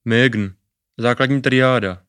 Mögen. Základní triáda.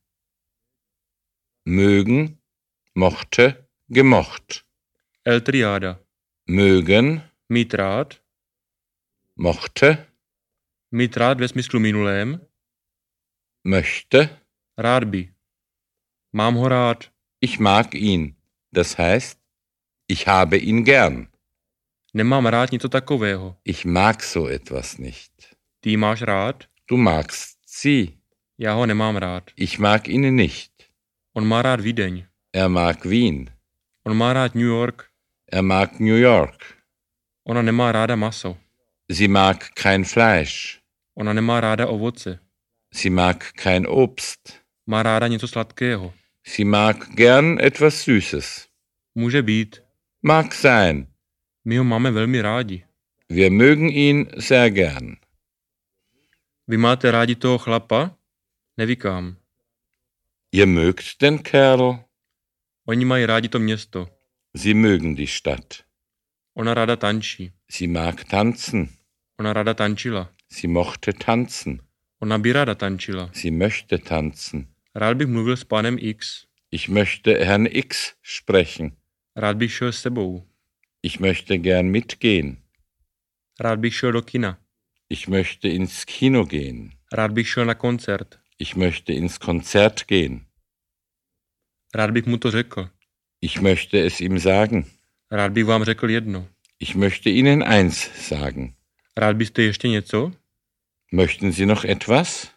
Mögen, mochte, gemocht. L triáda. Mögen, Mít rád. mochte, Mít rád ve smyslu minulém. möchte, Rád by. Mám ho rád. ich mag ihn. Das heißt, ich habe ihn gern. Nemám rád něco takového. Ich mag so etwas nicht. Ty máš rád? Du magst sie. Já ho nemám rád. Ich mag ihn nicht. On má rád Vídeň. Er mag Wien. On má rád New York. Er mag New York. Ona nemá ráda maso. Sie mag kein Fleisch. Ona nemá ráda ovoce. Sie mag kein Obst. Má ráda něco sladkého. Sie mag gern etwas Süßes. Může být. Mag sein. My ho máme velmi rádi. Wir mögen ihn sehr gern. Vy máte rádi toho chlapa? Nevykám. Ihr mögt den Kerl. Oni mají rádi to město. Sie mögen die Stadt. Ona ráda tančí. Sie mag tanzen. Ona ráda tančila. Sie mochte tanzen. Ona by ráda tančila. Sie möchte tanzen. Rád bych mluvil s pánem X. Ich möchte Herrn X sprechen. Rád bych šel s sebou. Ich möchte gern mitgehen. Rád bych šel do kina. Ich möchte ins Kino gehen. Rád bych šel na koncert. Ich möchte ins Konzert gehen. Rád bych mu to řekl. Ich möchte es ihm sagen. Rád bych vám řekl jedno. Ich möchte Ihnen eins sagen. Rád byste ještě něco? Möchten Sie noch etwas?